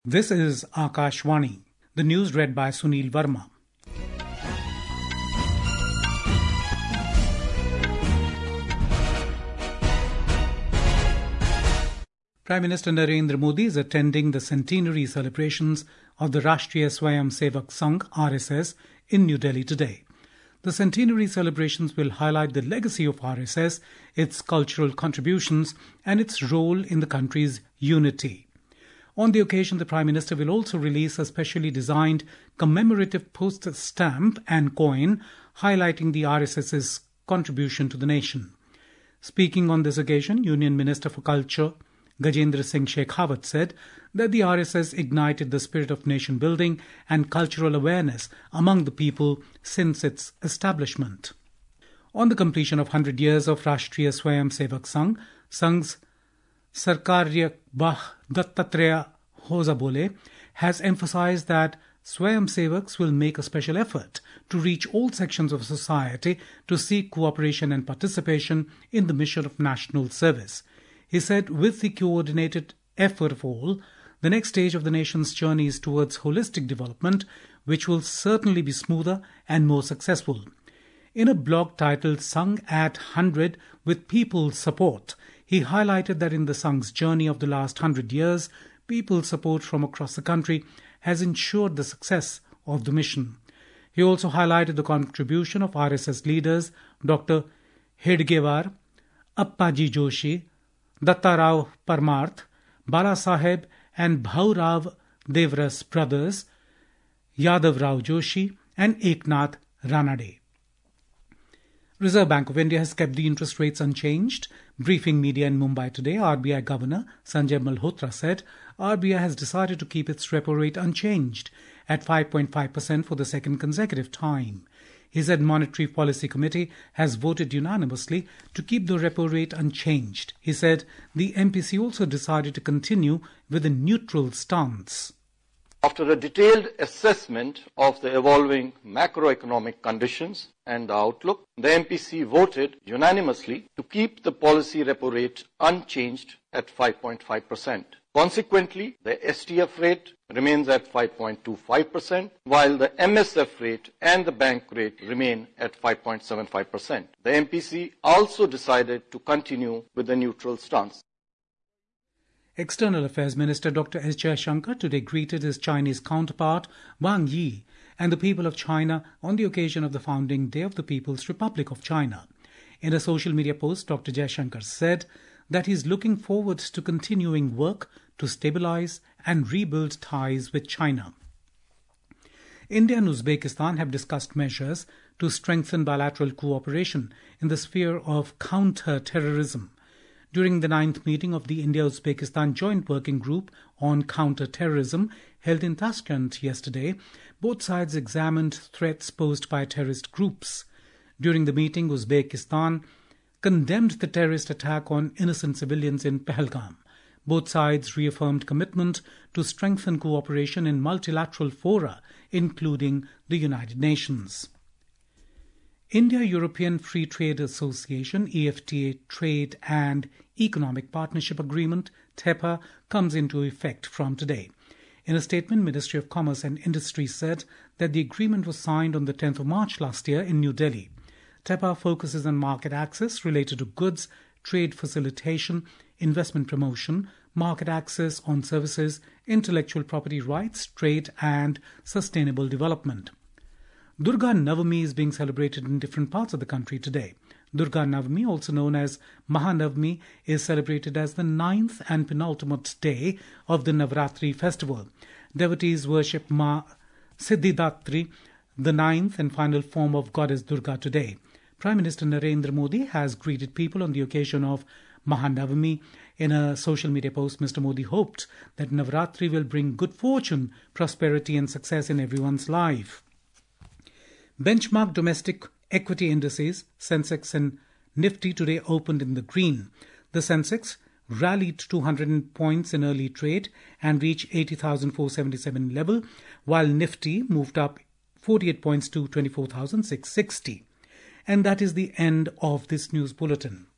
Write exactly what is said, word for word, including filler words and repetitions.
This is Akashvani. The news read by Sunil Verma. Prime Minister Narendra Modi is attending the centenary celebrations of the Rashtriya Swayamsevak Sangh R S S in New Delhi today. The centenary celebrations will highlight the legacy of R S S, its cultural contributions, and its role in the country's unity. On the occasion, the Prime Minister will also release a specially designed commemorative postage stamp and coin highlighting the R S S's contribution to the nation. Speaking on this occasion, Union Minister for Culture Gajendra Singh Shekhawat said that the R S S ignited the spirit of nation building and cultural awareness among the people since its establishment. On the completion of one hundred years of Rashtriya Swayamsevak Sangh, Sangh's Sarkarya Bah Dattatreya Hozabole has emphasized that Swayamsevaks will make a special effort to reach all sections of society to seek cooperation and participation in the mission of national service. He said, with the coordinated effort of all, the next stage of the nation's journey is towards holistic development, which will certainly be smoother and more successful. In a blog titled Sangh at one hundred with People's Support, he highlighted that in the Sangh's journey of the last hundred years, people's support from across the country has ensured the success of the mission. He also highlighted the contribution of R S S leaders Doctor Hedgewar, Appaji Joshi, Dattarao Parmarth, Bala Saheb and Bhaurav Devras brothers, Yadav Rao Joshi and Eknath Ranade. Reserve Bank of India has kept the interest rates unchanged. Briefing media in Mumbai today, R B I Governor Sanjay Malhotra said R B I has decided to keep its repo rate unchanged at five point five percent for the second consecutive time. He said Monetary Policy Committee has voted unanimously to keep the repo rate unchanged. He said the M P C also decided to continue with a neutral stance. After a detailed assessment of the evolving macroeconomic conditions and the outlook, the M P C voted unanimously to keep the policy repo rate unchanged at five point five percent. Consequently, the S T F rate remains at five point two five percent, while the M S F rate and the bank rate remain at five point seven five percent. The M P C also decided to continue with the neutral stance. External Affairs Minister Doctor S. Jaishankar today greeted his Chinese counterpart Wang Yi and the people of China on the occasion of the founding day of the People's Republic of China. In a social media post, Doctor Jaishankar said that he is looking forward to continuing work to stabilize and rebuild ties with China. India and Uzbekistan have discussed measures to strengthen bilateral cooperation in the sphere of counter-terrorism. During the ninth meeting of the India-Uzbekistan Joint Working Group on Counter-Terrorism held in Tashkent yesterday, both sides examined threats posed by terrorist groups. During the meeting, Uzbekistan condemned the terrorist attack on innocent civilians in Pahalgam. Both sides reaffirmed commitment to strengthen cooperation in multilateral fora, including the United Nations. India-European Free Trade Association E F T A Trade and Economic Partnership Agreement T E P A comes into effect from today. In a statement, Ministry of Commerce and Industry said that the agreement was signed on the tenth of March last year in New Delhi. T E P A focuses on market access related to goods, trade facilitation, investment promotion, market access on services, intellectual property rights, trade and sustainable development. Durga Navami is being celebrated in different parts of the country today. Durga Navami, also known as Mahanavami, is celebrated as the ninth and penultimate day of the Navratri festival. Devotees worship Ma Siddhidatri, the ninth and final form of goddess Durga today. Prime Minister Narendra Modi has greeted people on the occasion of Mahanavami. In a social media post, Mister Modi hoped that Navratri will bring good fortune, prosperity and success in everyone's life. Benchmark domestic equity indices, Sensex and Nifty, today opened in the green. The Sensex rallied two hundred points in early trade and reached eighty thousand four hundred seventy-seven level, while Nifty moved up forty-eight points to twenty-four thousand six hundred sixty. And that is the end of this news bulletin.